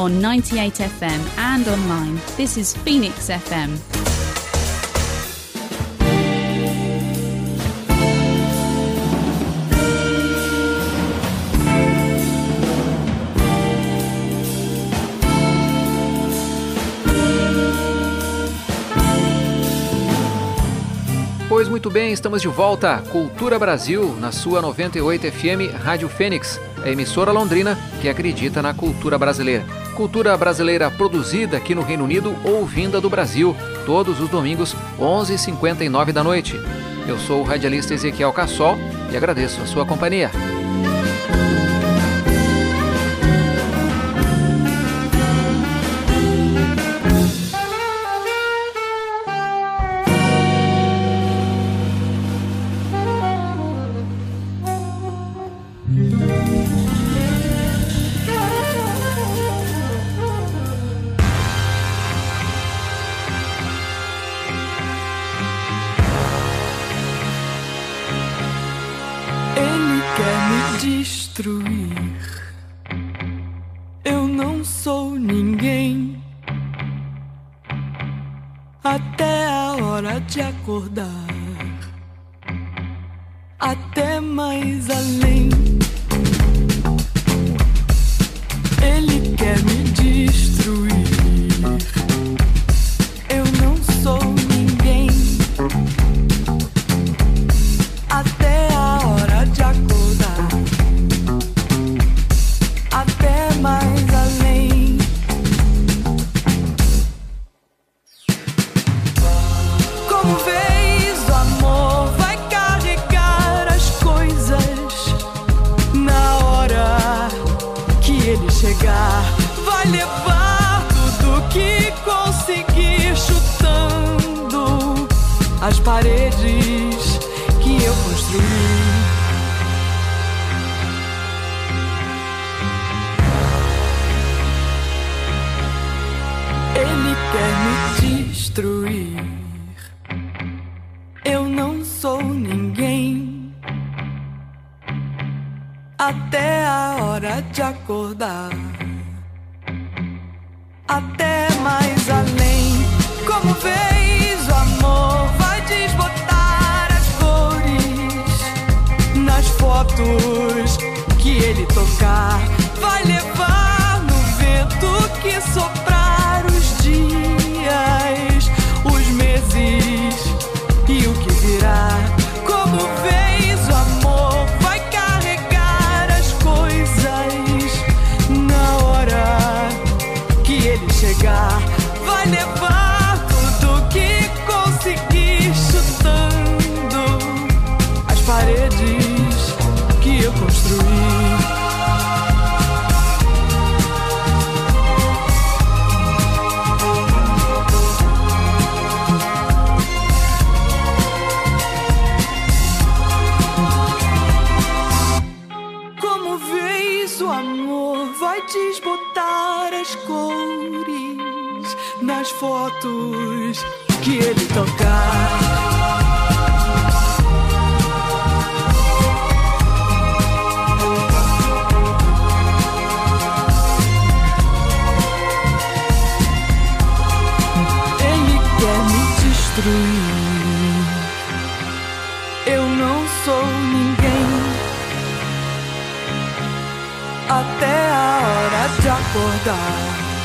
on 98 FM and online. This is Phoenix FM. Pois muito bem, estamos de volta. Cultura Brasil, na sua 98 FM Rádio Fênix, a emissora londrina que acredita na cultura brasileira. Cultura brasileira produzida aqui no Reino Unido ou vinda do Brasil, todos os domingos, 11h59 da noite. Eu sou o radialista Ezequiel Cassol e agradeço a sua companhia. Eu não sou ninguém até a hora de acordar, até mais além. Ele quer me destruir. Eu não sou ninguém até a hora de acordar, até mais além. Como vês, o amor vai carregar as coisas. Na hora que ele chegar, vai levar tudo que conseguir, chutando as paredes que eu construí. Ele quer me destruir. Eu não sou ninguém até a hora de acordar, até mais além. Como vês, o amor vai desbotar as cores nas fotos que ele tocar. Vai levar no vento que soprar os dias, os meses e o que virá. Como vês, o amor vai carregar as coisas. Na hora que ele chegar, vai levar tudo que conseguir, chutando as paredes que eu construí. O amor vai desbotar as cores nas fotos que ele tocar. Ele quer me destruir. Eu não sou ninguém até a hora de acordar,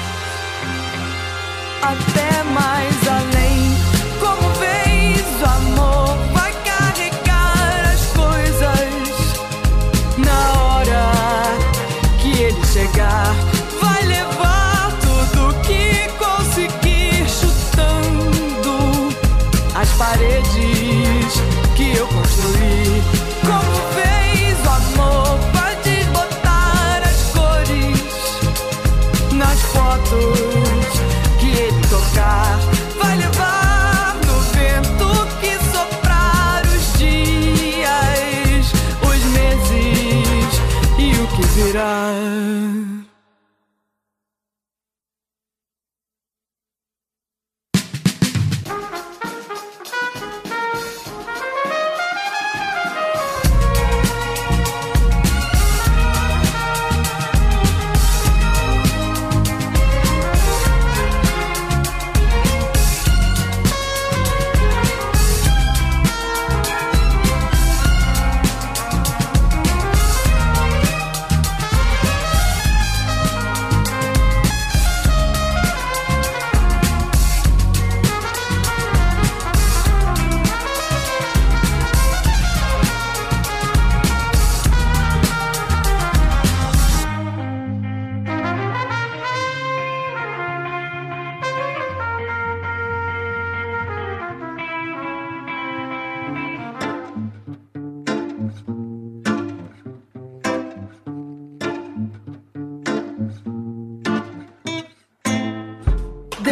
até mais além. Como vês, o amor vai carregar as coisas. Na hora que ele chegar, vai levar tudo que conseguir, chutando as paredes que eu construí. Como vês, o amor vai desbotar as cores nas fotos que ele tocar. Vai levar no vento que soprar os dias, os meses e o que virá.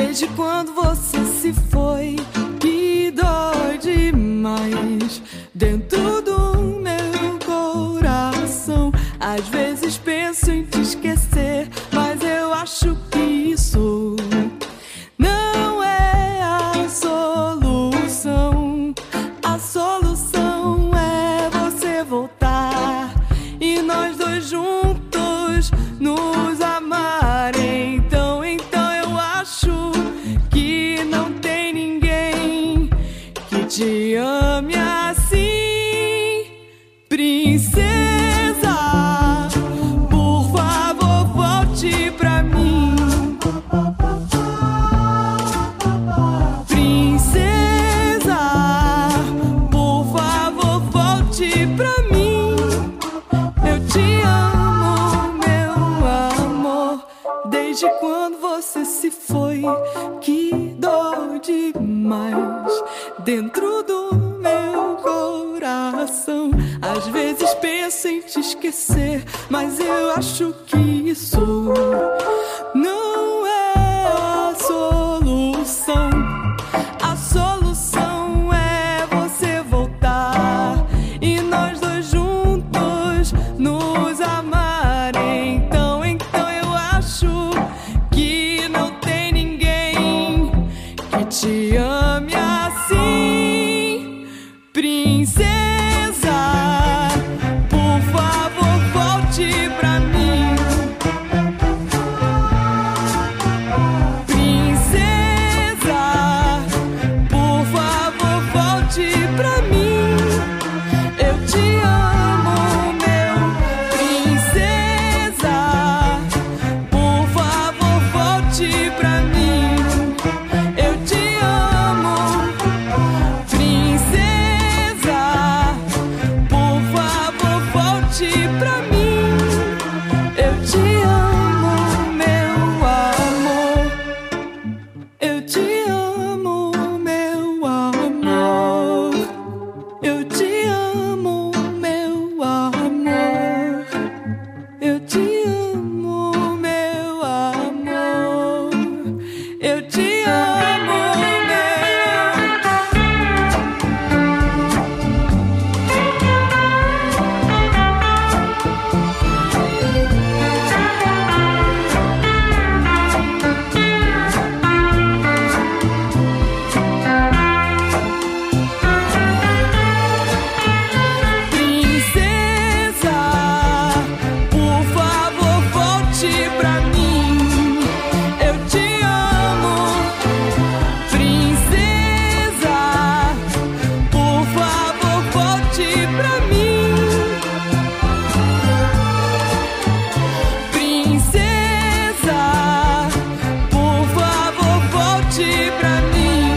Desde quando você se foi, que dói demais dentro do meu coração. Às vezes penso em te esquecer, mas eu acho que isso não é a solução. A solução é você voltar e nós dois juntos nos amar. Então eu acho que não tem ninguém que te ame assim, princesa. Por favor, volte pra mim, princesa. Por favor, volte pra mim. Eu te amo, meu amor. Desde quando você se foi, que dói demais dentro do meu coração. Às vezes penso em te esquecer, mas eu acho que isso não é a solução. A solução é você voltar e nós dois juntos nos amar. Então eu acho que não tem ninguém que te ame assim, princesa. Por favor, volte pra mim, princesa. Por favor, volte pra mim. Eu te amo, meu princesa. Por favor, volte pra mim. Eu te amo, princesa. Por favor, volte pra mim. Eu te amo, meu amor. Eu te amo, meu amor. Eu te amo, meu amor. Eu te amo, meu amor. Eu te amo, meu. Princesa, por favor, volte pra mim. Eu te amo, princesa. Por favor, volte pra mim, princesa. Por favor, volte pra mim,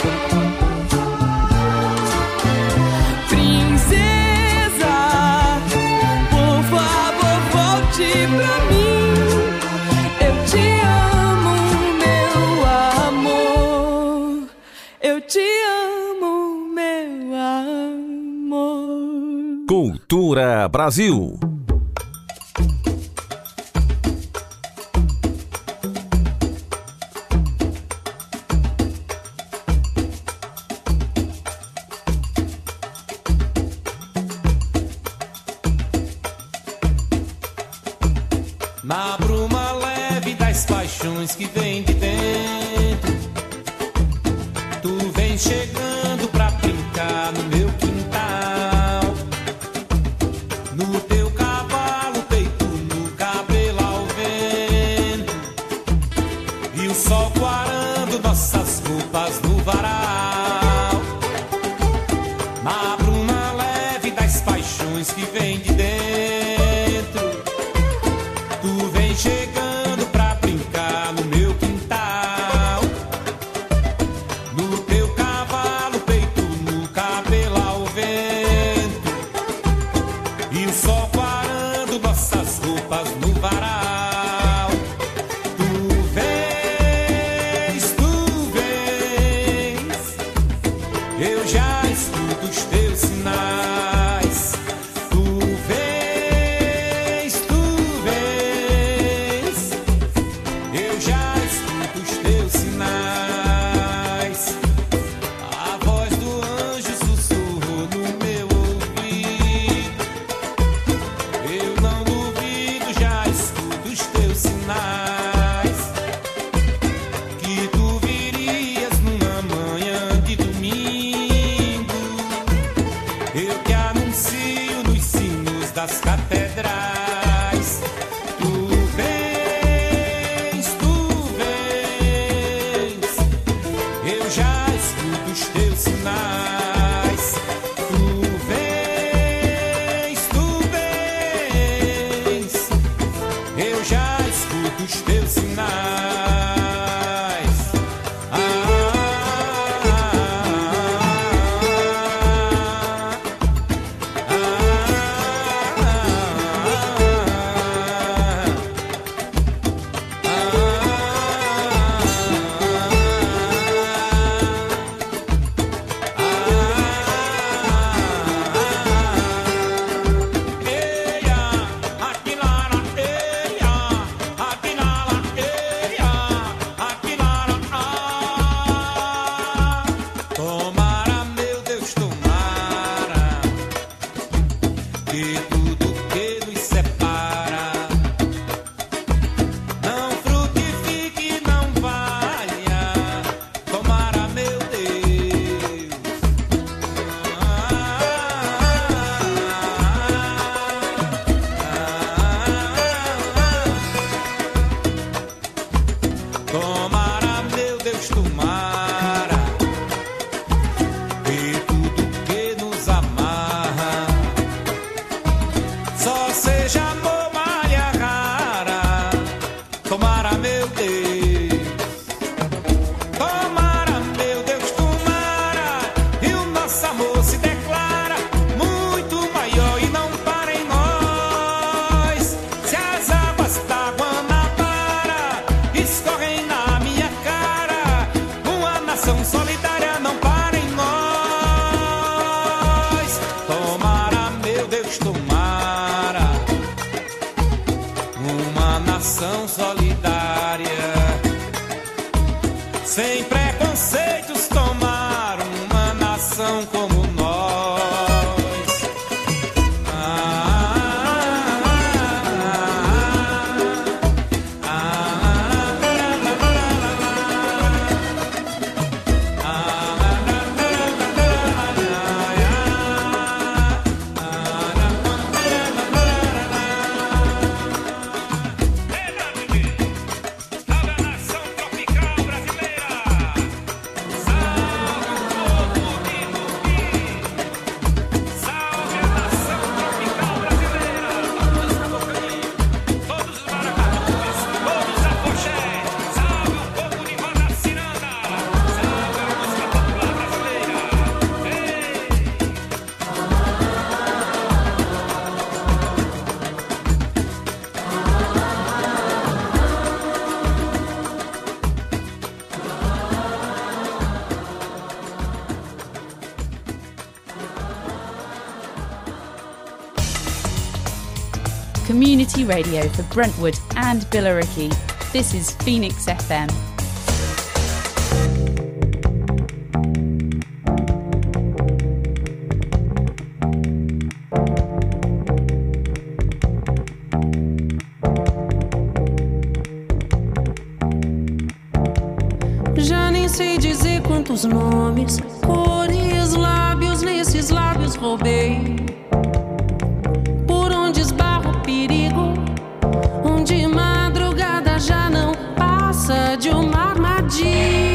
princesa. Por favor, volte pra mim. Eu te amo, meu amor. Eu te amo, meu amor. Cultura Brasil. Na bruma leve das paixões que vem de dentro, tu vem chegando pra brincar no meu quintal. No teu cavalo, peito no cabelo ao vento, e o sol quarando nossas roupas no varal. Na bruma leve das paixões que vem de dentro, tu vem chegando pra brincar no meu quintal. No teu cavalo, peito no cabelo ao vento, e o sol quarando nossas roupas no varal. Tu vens, eu já escuto os teus sinais. Tu vens, eu já escuto os teus sinais. das catedrais. Tu vens, eu já escuto os teus sinais. Tu vens, eu já escuto os teus sinais. Sem preconceitos, tomar uma nação como nós. Community radio for Brentwood and Billericay. This is Phoenix FM. Já nem sei dizer quantos nomes, cores, lábios, nesses lábios roubei. Por onde esbarra o perigo, onde madrugada já não passa de uma armadilha.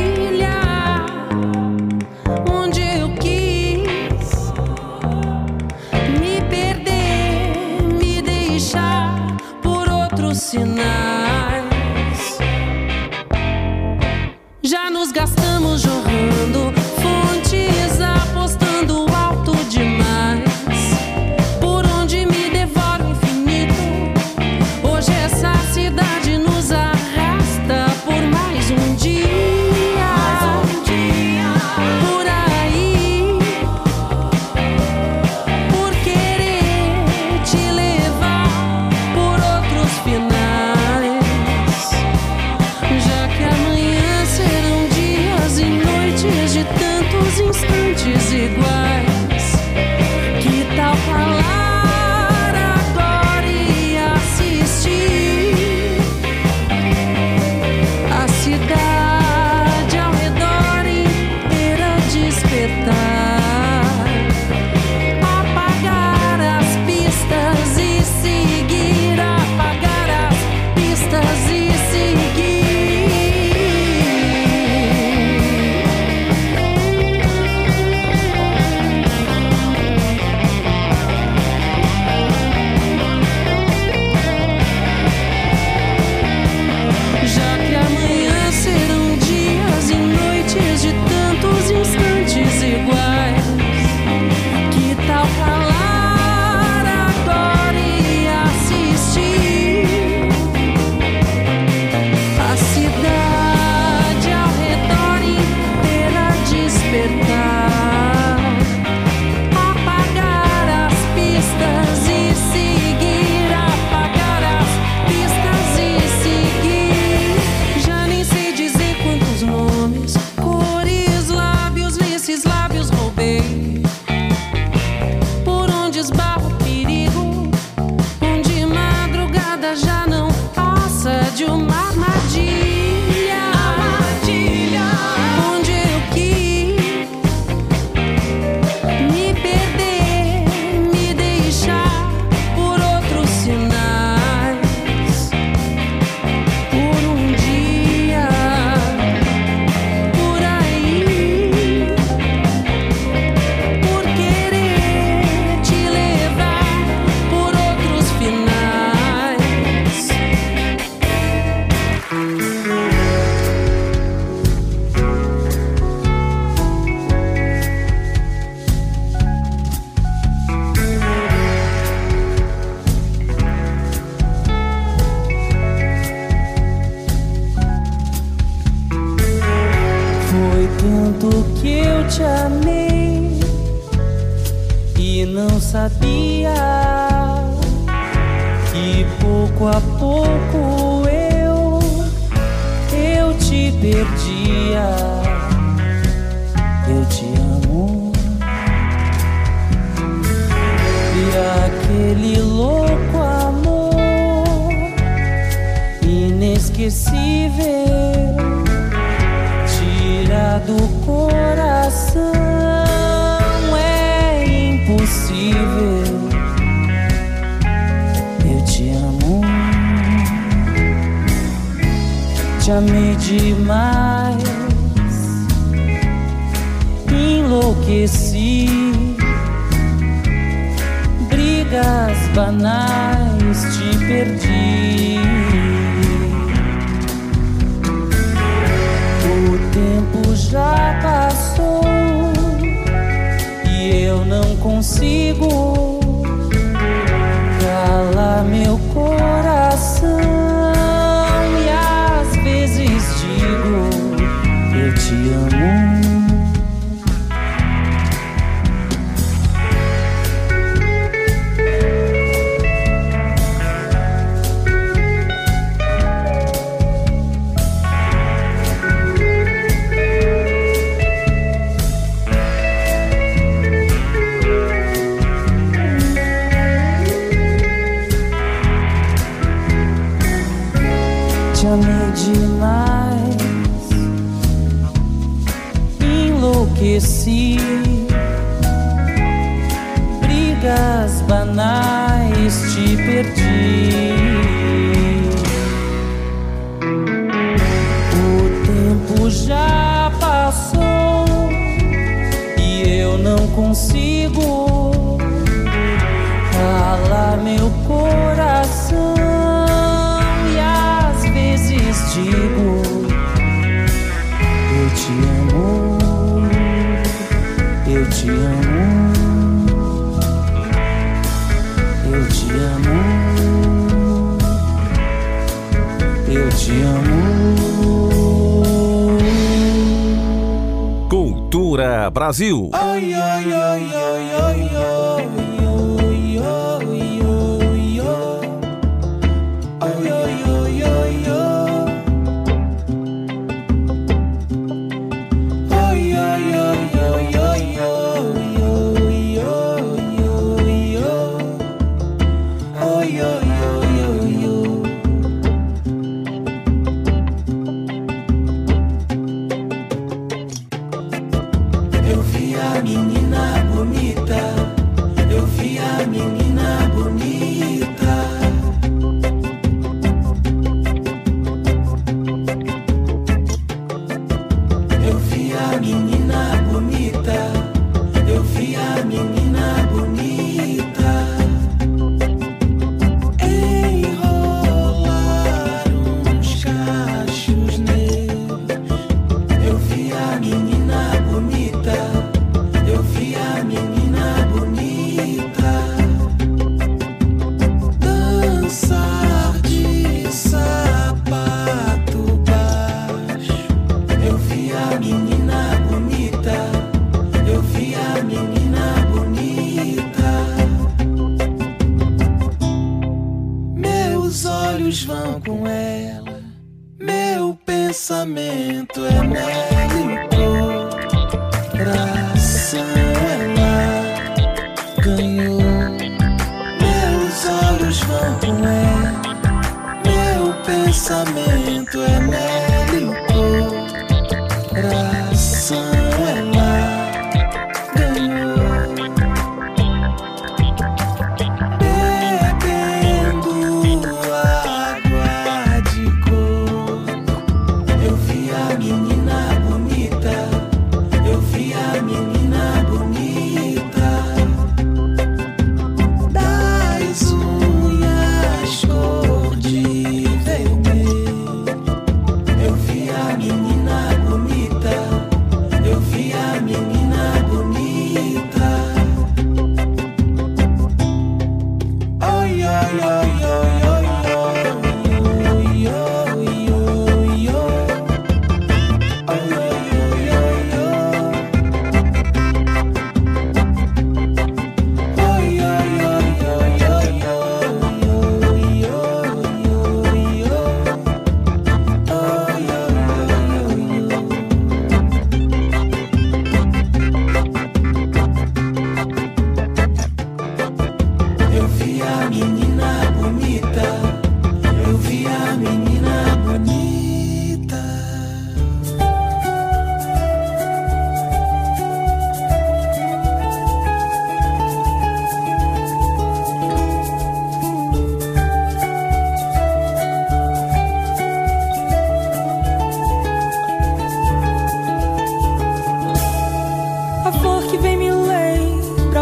Onde eu quis me perder, me deixar por outros sinais. Já nos gastamos jorrando fontes eu te amei e não sabia que pouco a pouco eu te perdia. Eu te amo. E aquele louco amor inesquecível tira do coração é impossível. Eu te amo. Te amei demais, enlouqueci. Brigas banais te perdi. O tempo já passou e eu não consigo calar meu coração. E às vezes digo, eu te amo. Te amei demais, enlouqueci. Brigas banais te perdi. O tempo já passou e eu não consigo calar meu coração. Digo, eu te amo, eu te amo, eu te amo, eu te amo. Cultura Brasil. Oi, oi, oi, oi, oi, oi. pensamento é mérito, coração ela ganhou. Meus olhos vão com ela, meu pensamento é mérito, coração ela ganhou. Bebendo água de coco, eu vi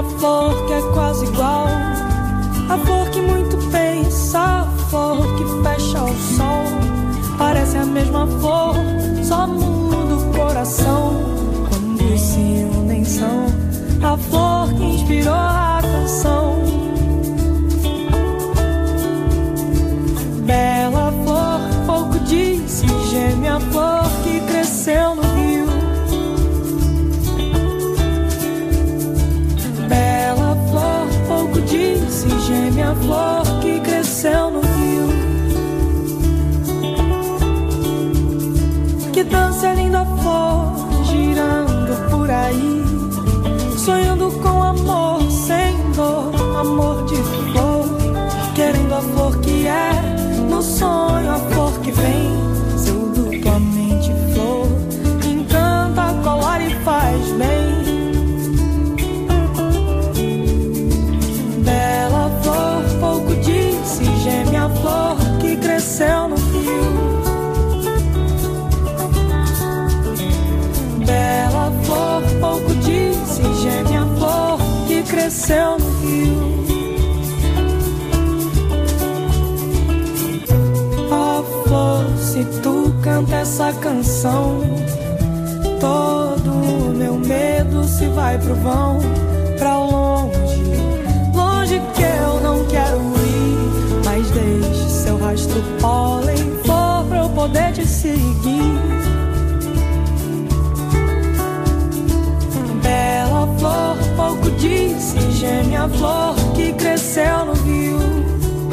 a flor que é quase igual, a flor que muito pensa, a flor que fecha o sol. Parece a mesma flor, só muda o coração. Quando se unem são a flor que inspirou a canção. Bela flor, pouco disse, geme a flor que cresceu no rio. Bela flor, pouco disse, geme a flor que cresceu no rio. Que dança linda flor, girando por aí, sonhando com amor, sem dor, amor de flor. Querendo a flor que é, no sonho a flor que vem, seu tua mente flor, encanta, colore e faz bem. Bela flor, pouco disse, geme a flor que cresceu no rio. Bela flor, pouco disse, geme a flor que cresceu no rio. Se tu canta essa canção, todo o meu medo se vai pro vão, pra longe, longe que eu não quero ir. Mas deixe seu rastro pólen, flor, pra eu poder te seguir. Bela flor, pouco disse, geme a flor que cresceu no rio.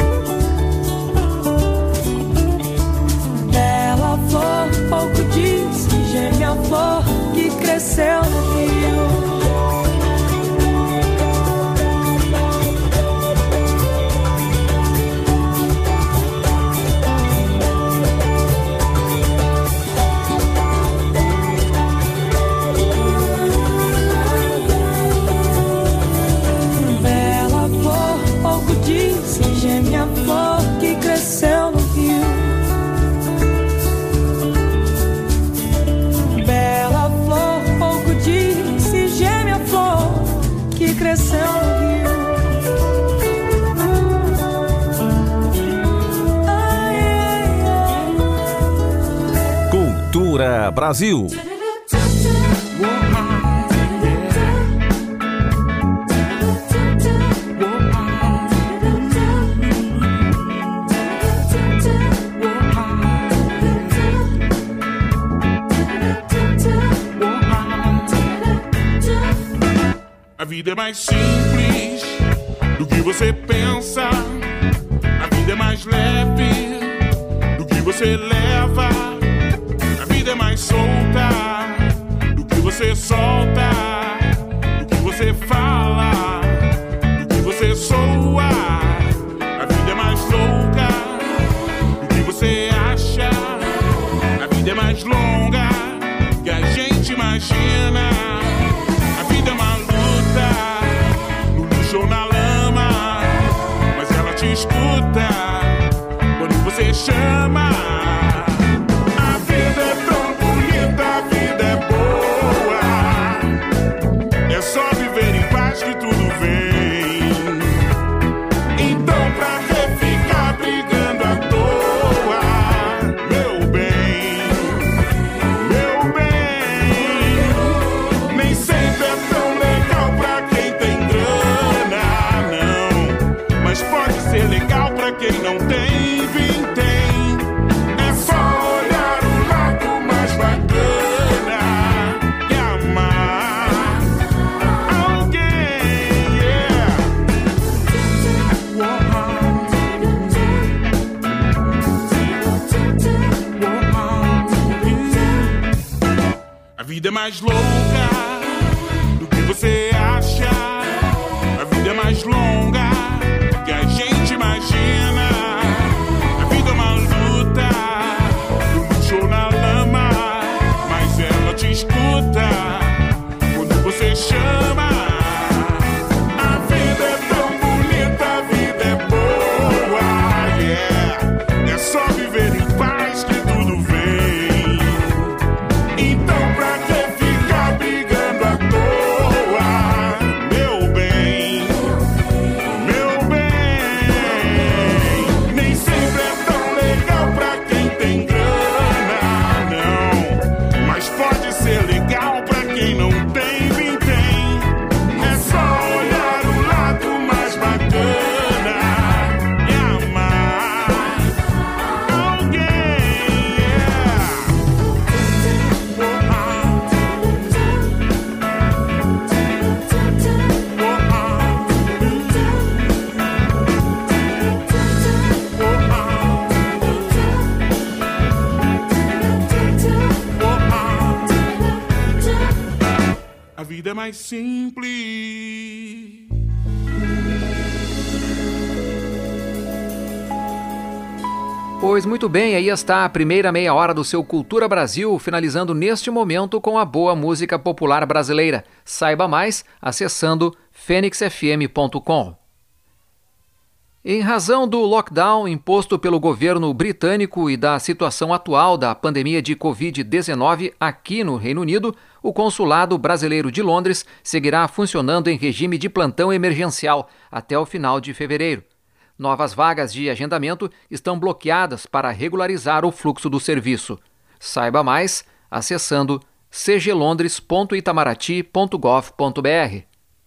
Flor, pouco disse, geme a flor que cresceu no rio. Bela flor, pouco disse, geme a flor que cresceu no rio. Cresceu no rio. Cultura Brasil. A vida é mais simples do que você pensa. A vida é mais leve do que você leva. A vida é mais solta do que você solta, do que você fala, do que você soa. A vida é mais louca do que você acha. A vida é mais longa que a gente imagina. A vida é uma no lixo ou na lama, mas ela te escuta quando você chama. A vida é tão bonita, a vida é boa. É só viver em paz que tudo vem. Então pra que ficar brigando à toa? Meu bem, nem sempre é tão legal pra quem tem grana, não. Mas pode ser legal pra quem não tem, vintém. É só olhar o lado mais bacana e amar alguém, yeah. A vida é mais louca do que você acha. A vida é mais longa que a gente imagina. A vida é uma luta no lixo ou na lama, mas ela te escuta quando você chama. A vida é tão bonita, a vida é boa, yeah. É só viver em paz que tudo vem. Então pra que ficar brigando? vida é mais simples. Pois muito bem, aí está a primeira meia hora do seu Cultura Brasil, finalizando neste momento com a boa música popular brasileira. Saiba mais acessando fenixfm.com. Em razão do lockdown imposto pelo governo britânico e da situação atual da pandemia de Covid-19 aqui no Reino Unido, o Consulado Brasileiro de Londres seguirá funcionando em regime de plantão emergencial até o final de fevereiro. Novas vagas de agendamento estão bloqueadas para regularizar o fluxo do serviço. Saiba mais acessando cglondres.itamaraty.gov.br.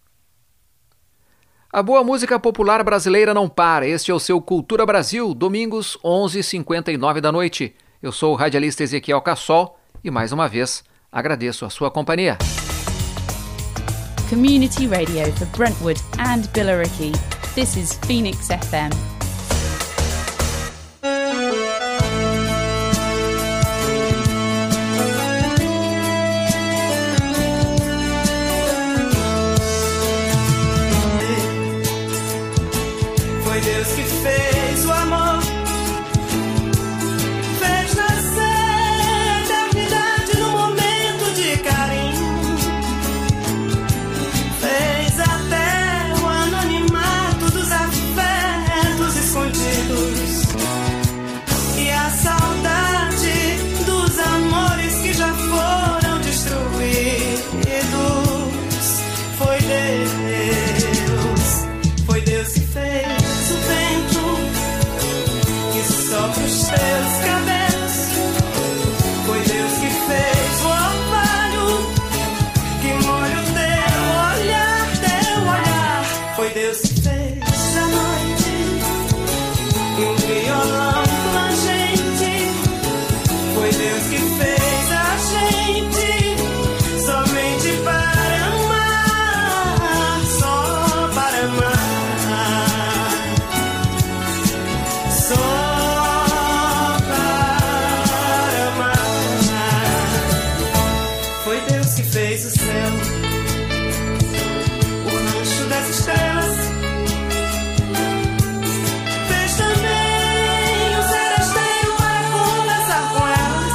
A boa música popular brasileira não para. Este é o seu Cultura Brasil, domingos 11h59 da noite. Eu sou o radialista Ezequiel Cassol e mais uma vez agradeço a sua companhia. Community Radio for Brentwood and Billericay. This is Phoenix FM. Foi Deus que fez o amor, fez nascer a eternidade no momento de carinho, fez até o anonimato dos afetos escondidos e a saudade dos amores que já foram destruídos. Foi Deus que fez o vento que sopra os teus cabelos. Foi Deus que fez o orvalho que molha o teu olhar, teu olhar. Foi Deus que fez a noite e um violão plangente. Foi Deus que fez a gente somente para amar, só para amar. Fez o céu, o rancho das estrelas, fez também o seresteiro para conversar com elas,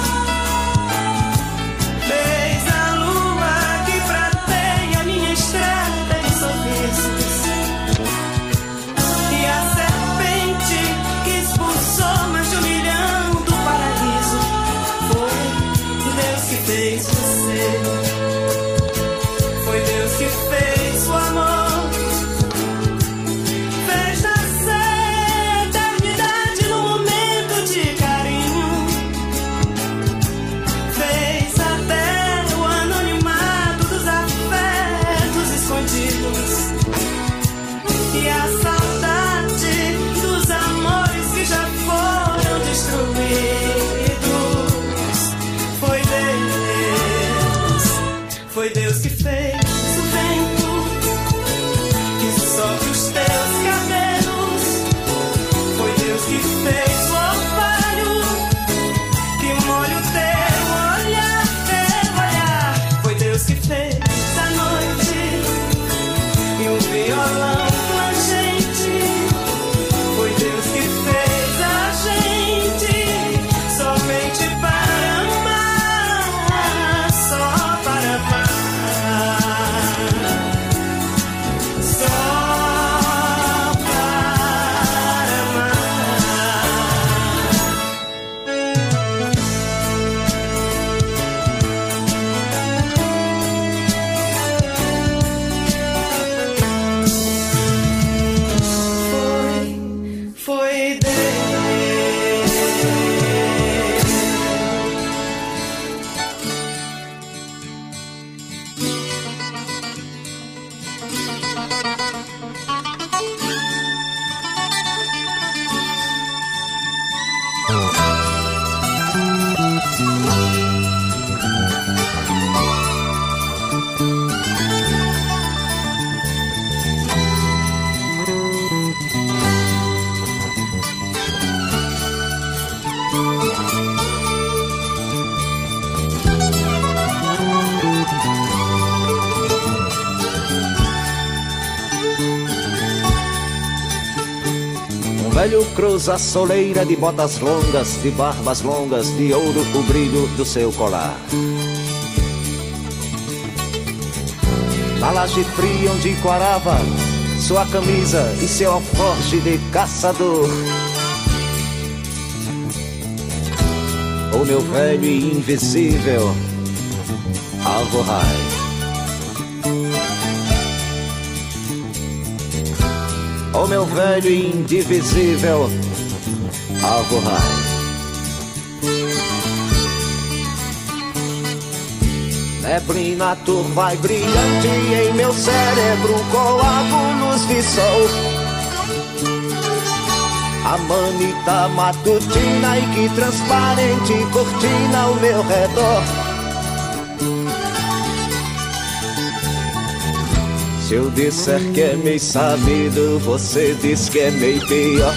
fez a lua que prateia minha estrada de sorrisos e a serpente que expulsou mais de 1 milhão do paraíso. Foi Deus que fez você. Foi Deus que fez o amor, fez nascer a eternidade no momento de carinho, fez até o anonimato dos afetos escondidos e a saudade dos amores que já foram destruídos. Foi Deus que fez o vento que sopra os teus cabelos. Foi Deus que fez o orvalho que molha o teu olhar, teu olhar. Foi Deus que fez a noite e um violão plangente. Foi Deus que fez a gente somente para amar, só para amar. velho cruza a soleira de botas longas, de barbas longas, de ouro o brilho do seu colar. Na laje fria onde quarava sua camisa e seu alforje de caçador. O meu velho e invisível Alvorrai. O meu velho e indivisível Alvorrai. Neblina turva e brilhante em meu cérebro, coágulos de sol. A manita matutina e que transparente cortina ao meu redor. Se eu disser que é meio sabido, você diz que é meio pior.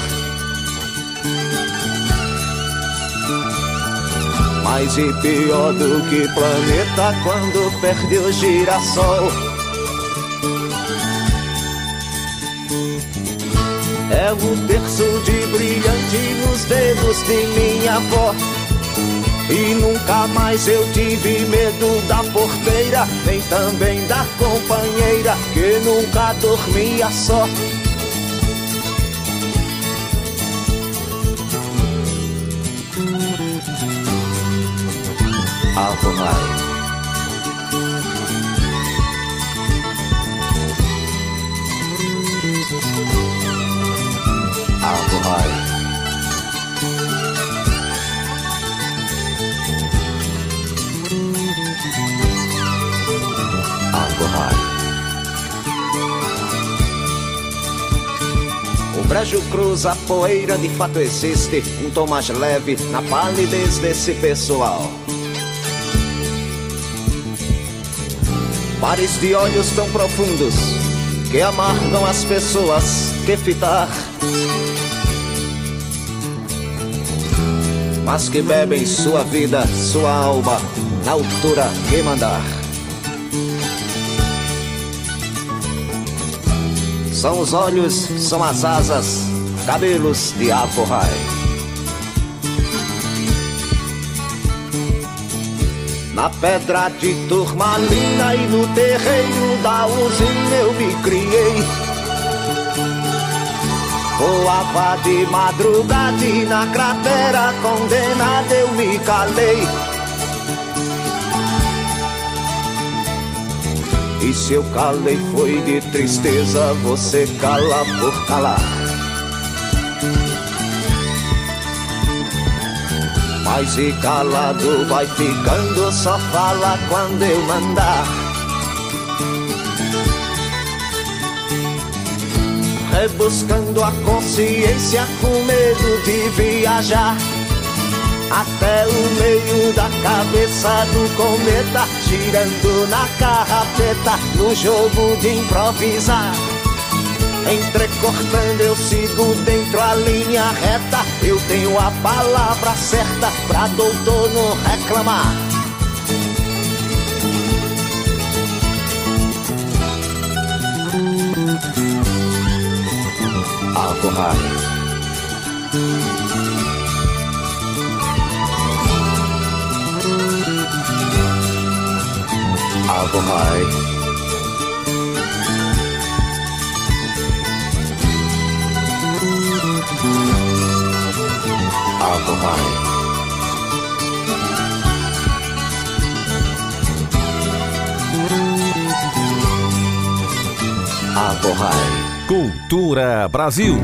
Mais e pior do que planeta quando perde o girassol. É o terço de brilhante nos dedos de minha avó. E nunca mais eu tive medo da porteira, nem também da companheira, que nunca dormia só. Alvorrai. Alvorrai. Alvorrai. O brejo cruza a poeira, de fato existe um tom mais leve na palidez desse pessoal. Pares de olhos tão profundos que amargam as pessoas que fitar, mas que bebem sua vida, sua alma, na altura que mandar. São os olhos, são as asas, cabelos de Alvorrai. Na pedra de turmalina e no terreiro da usina eu me criei. Voava de madrugada e na cratera condenada eu me calei. E se eu calei foi de tristeza, você cala por calar. Mas e calado vai ficando, só fala quando eu mandar. Rebuscando a consciência com medo de viajar até o meio da cabeça do cometa, girando na carrapeta, no jogo de improvisar. Entrecortando eu sigo dentro a linha reta, eu tenho a palavra certa pra doutor não reclamar. Alvorrai. Alvorrai. Alvorrai. Alvorrai. Cultura Brasil.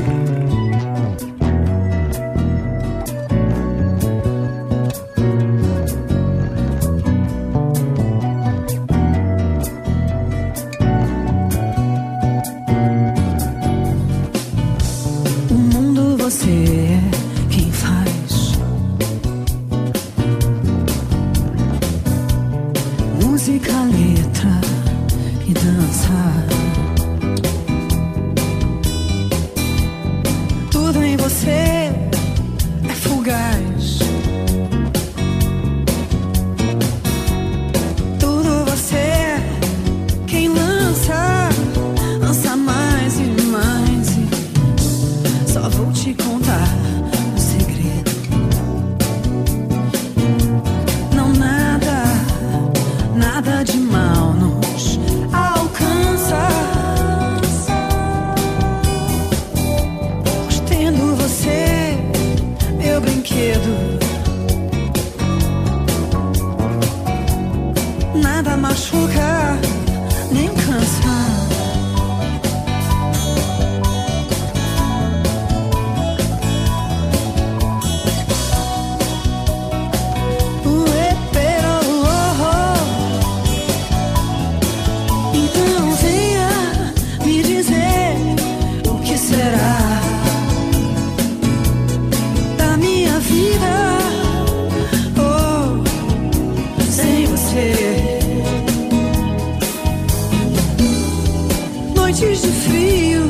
noites de frio,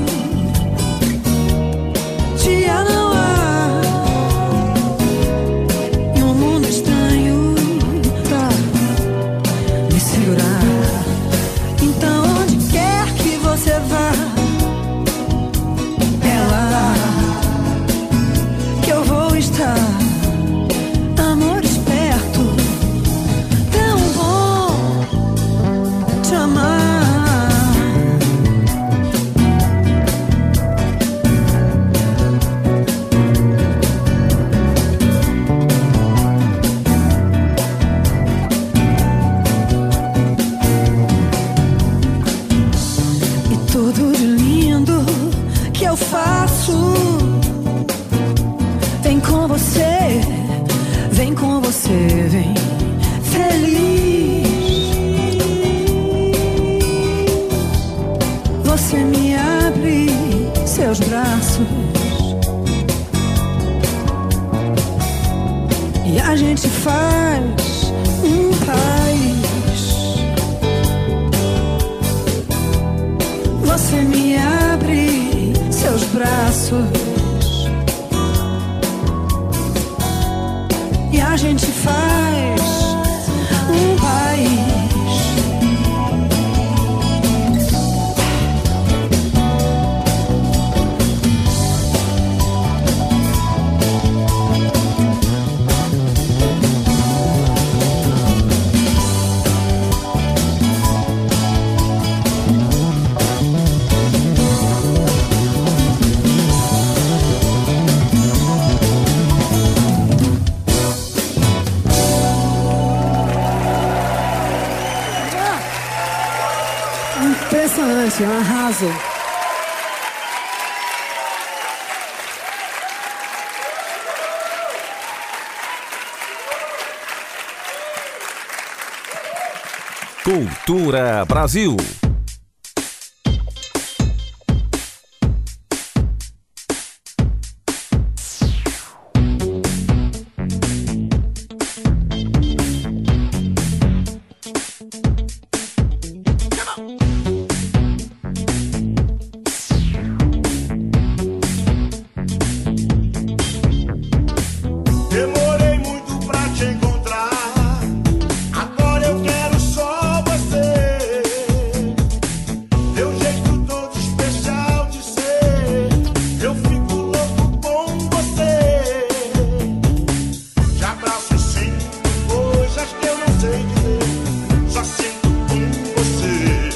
dia não há, e um mundo estranho pra me segurar. Então onde quer que você vá, é lá que eu vou estar. Amor esperto, tão bom te amar. E tudo de lindo que eu faço, vem com você, vem com você, vem feliz. Você me abre seus braços e a gente faz um país. Você me abre seus braços e a gente faz um país. Impressionante, um arraso. Cultura Brasil. Demorei muito pra te encontrar, agora eu quero só você. Teu jeito todo especial de ser, eu fico louco com você. Te abraço e sinto coisas que eu não sei dizer, só sinto com você.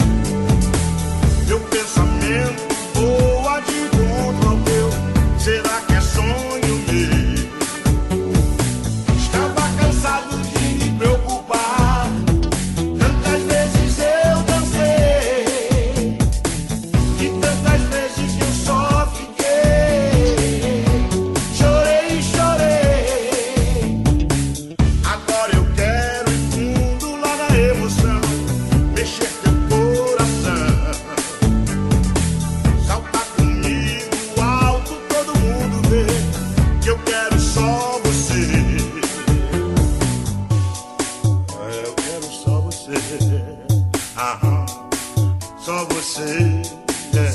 Meu pensamento voa de encontro ao teu, será que é sonho meu? Estava cansado de me preocupar, tantas vezes eu dancei e tantas vezes eu só fiquei. Chorei, chorei. Agora eu quero ir fundo lá na emoção, mexer teu coração, saltar comigo alto, todo mundo vê que eu quero só você. Eu quero só você. Aham. Só você. É.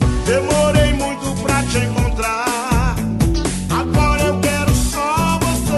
Demorei muito pra te encontrar, agora eu quero só você.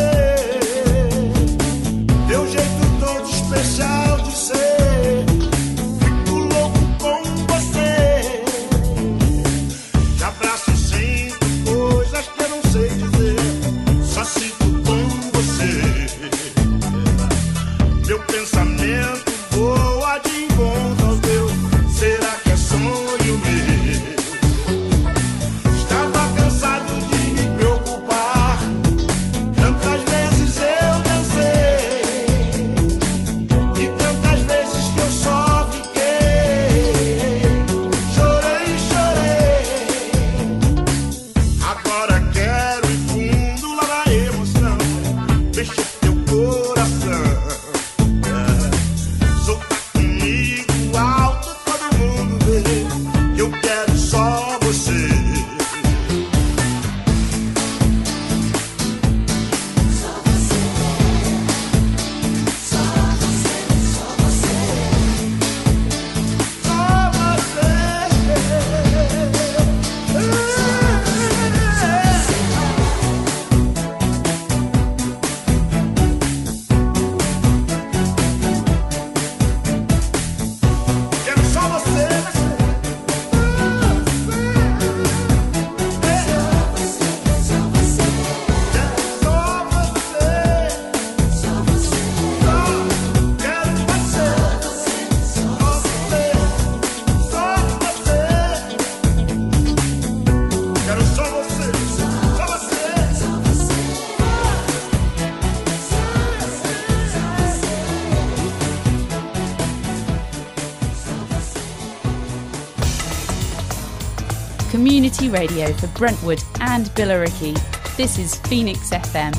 community radio for Brentwood and Billericay. This is Phoenix FM.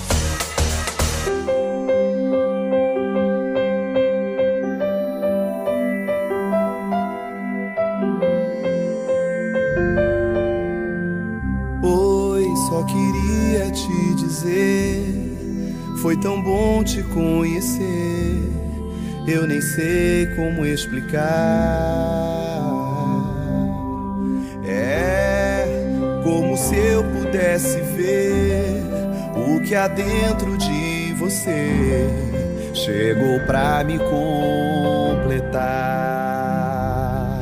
Só queria te dizer, foi tão bom te conhecer. Eu nem sei como explicar. É como se eu pudesse ver o que há dentro de você. Chegou pra me completar.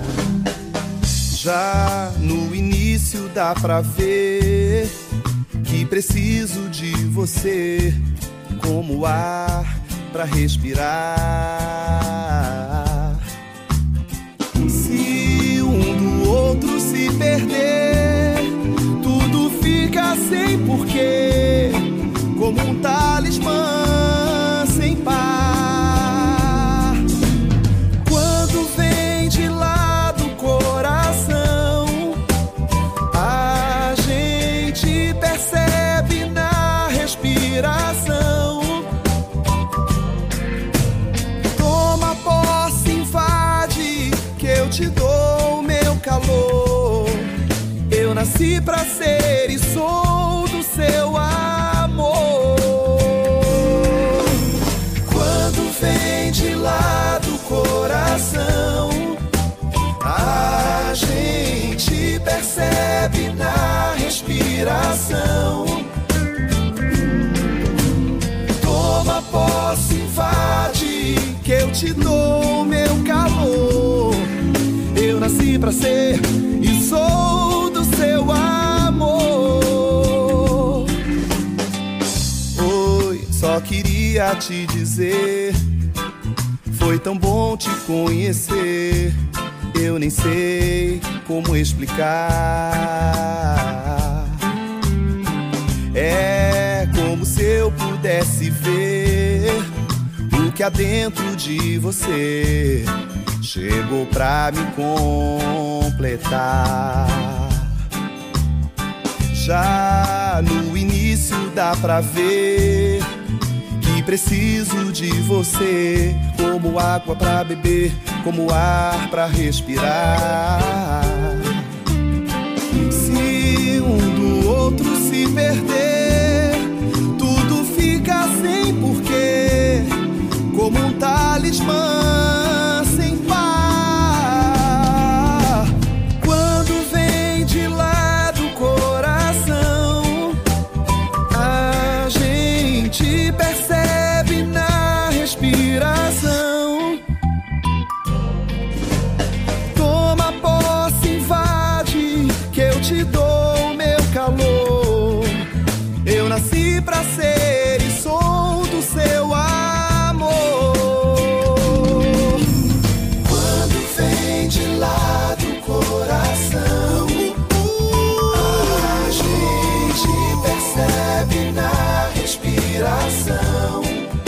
Já no início dá pra ver que preciso de você como ar pra respirar. Se um do outro se perder, tudo fica sem porquê, como um talismã sem par. Quando vem de lá do coração, a gente percebe na respiração. Toma posse, invade, que eu te dou o meu calor. Eu nasci pra ser e sou do seu amor. Quando vem de lá do coração, a gente percebe na respiração. Toma posse, invade, que eu te dou o meu calor. Eu nasci pra ser e sou do seu amor. Oi, só queria te dizer, foi tão bom te conhecer. Eu nem sei como explicar. É como se eu pudesse ver o que há dentro de você. Chegou pra me completar. Já no início dá pra ver que preciso de você, como água pra beber, como ar pra respirar. Se um do outro se perder, tudo fica sem porquê, como um talismã sem par. Quando vem de lá do coração, a gente percebe na respiração. Toma posse, invade, que eu te dou o meu calor. Eu nasci pra ser e sou do seu amor. Quando vem de lá do coração, a gente percebe na respiração.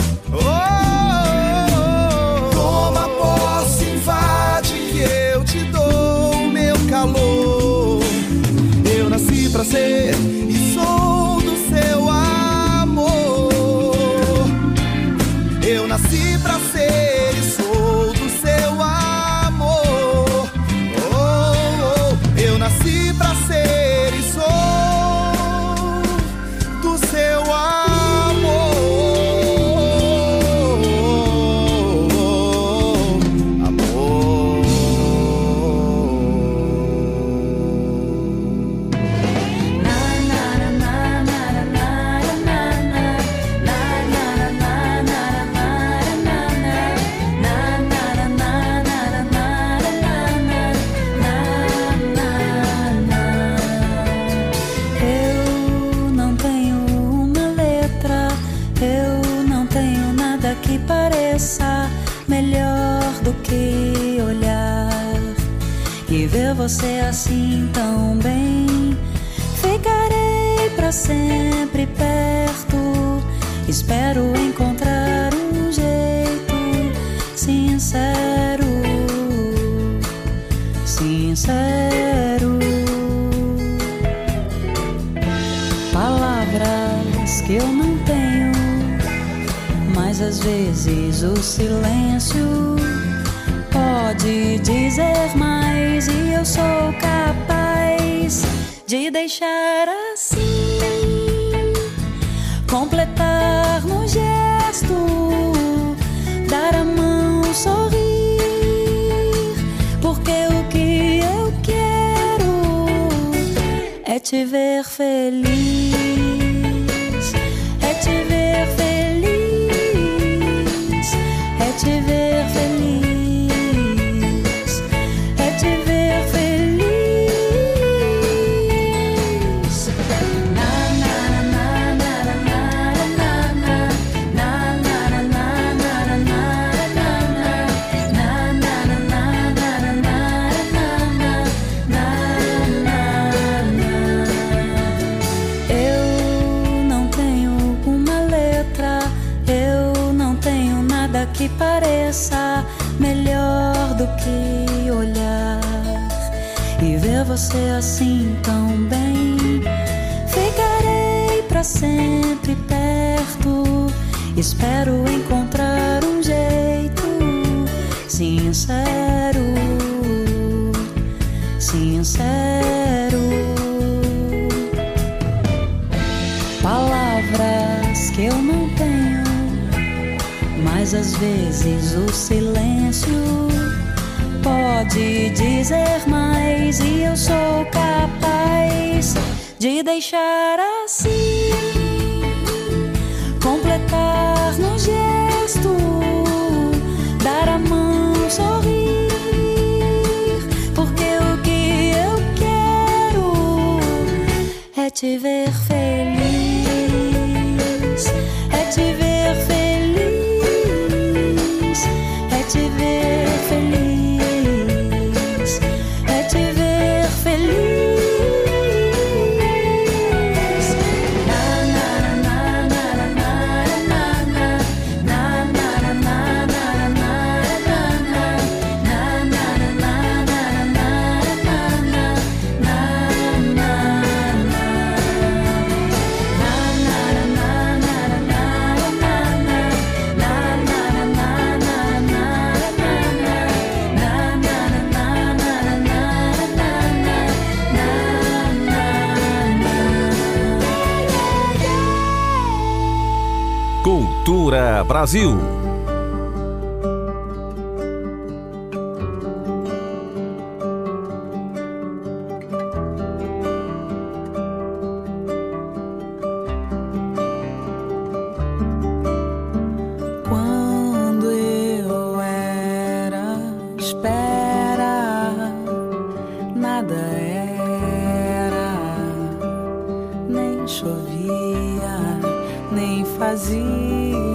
Toma posse, invade, que eu te dou o meu calor. Eu nasci pra ser e sou do seu amor. Eu nasci pra ser e sou do seu amor. Eu nasci pra ser e sou do seu amor. Amor. Eu não tenho uma letra, eu não tenho nada que pareça melhor do que olhar e ver você assim tão bem. Ficarei pra sempre perto, espero encontrar um jeito sincero, sincero. palavras que eu não tenho, mas às vezes o silêncio pode dizer mais, e eu sou capaz de deixar assim, completar no gesto, dar a mão, sorrir, porque o que eu quero é te ver feliz, é te ver feliz, é te ver feliz, é te ver feliz. Na na na na na na na na na na que pareça melhor do que olhar e ver você assim tão bem. Ficarei pra sempre perto, espero encontrar um jeito sincero, sincero. Palavras que eu não tenho, mas às vezes o silêncio pode dizer mais, e eu sou capaz de deixar assim, completar no gesto, dar a mão, sorrir, porque o que eu quero é te ver feliz, é te ver feliz, é te ver feliz, é te ver feliz. Cultura Brasil. Quando eu era espera, nada era, nem chovia, nem fazia,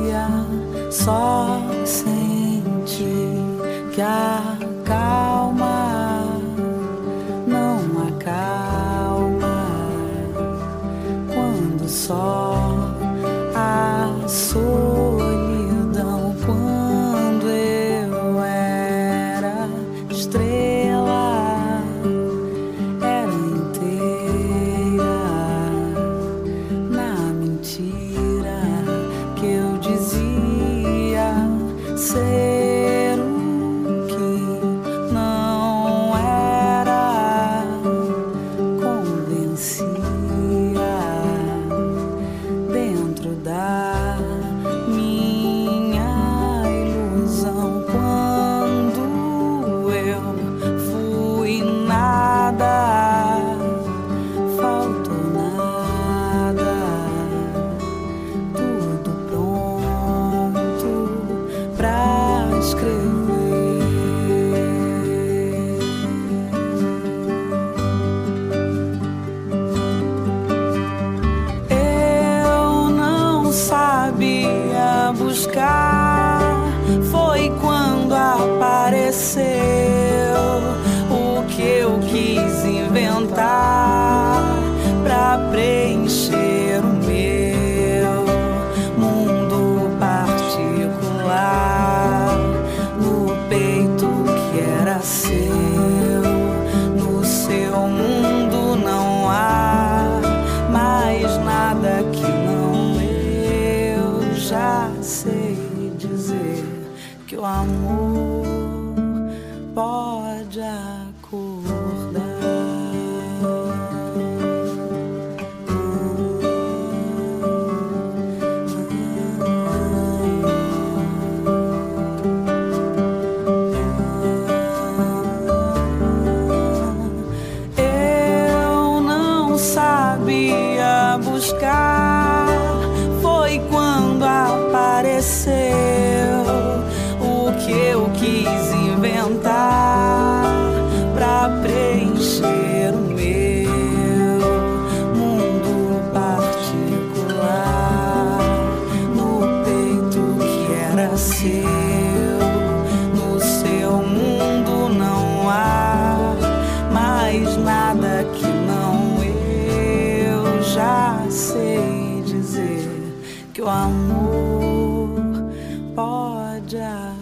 só senti que a calma não acalma, quando só a solidão. Quando eu era estrela, era inteira na mentira que eu dizia ser o que não era, convencia dentro da minha ilusão. Quando eu fui nada, faltou nada, tudo pronto pra escrever. Eu não sabia buscar, foi quando apareceu o que eu quis inventar pra preencher o meu mundo particular, no peito que era seu, no seu mundo não há mais nada que não sei dizer que o amor pode acordar. Eu não sabia buscar, foi quando apareceu o que eu quis inventar pra preencher o meu mundo particular. No peito que era seu, no seu mundo não há mais nada que não eu já sei dizer que o amor pode